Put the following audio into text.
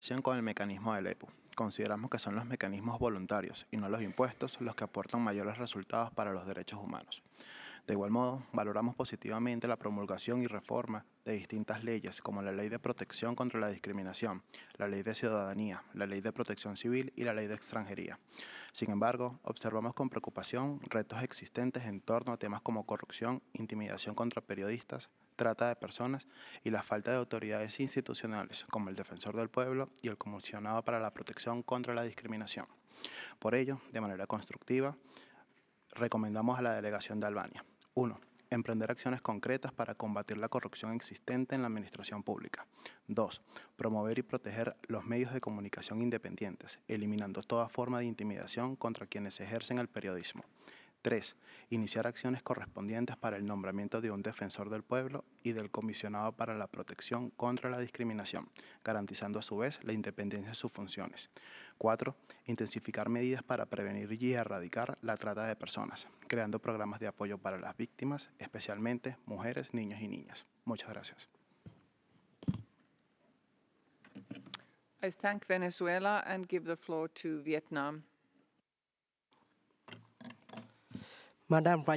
Con el mecanismo del EPU. Consideramos que son los mecanismos voluntarios y no los impuestos los que aportan mayores resultados para los derechos humanos. De igual modo, valoramos positivamente la promulgación y reforma de distintas leyes, como la Ley de Protección contra la Discriminación, la Ley de Ciudadanía, la Ley de Protección Civil y la Ley de Extranjería. Sin embargo, observamos con preocupación retos existentes en torno a temas como corrupción, intimidación contra periodistas, trata de personas y la falta de autoridades institucionales, como el Defensor del Pueblo y el Comisionado para la Protección contra la Discriminación. Por ello, de manera constructiva, recomendamos a la Delegación de Albania: 1. Emprender acciones concretas para combatir la corrupción existente en la administración pública. 2. Promover y proteger los medios de comunicación independientes, eliminando toda forma de intimidación contra quienes ejercen el periodismo. 3. Iniciar acciones correspondientes para el nombramiento de un defensor del pueblo y del comisionado para la protección contra la discriminación, garantizando a su vez la independencia de sus funciones. 4. Intensificar medidas para prevenir y erradicar la trata de personas, creando programas de apoyo para las víctimas, especialmente mujeres, niños y niñas. Muchas gracias. I thank Venezuela and give the floor to Vietnam. Madam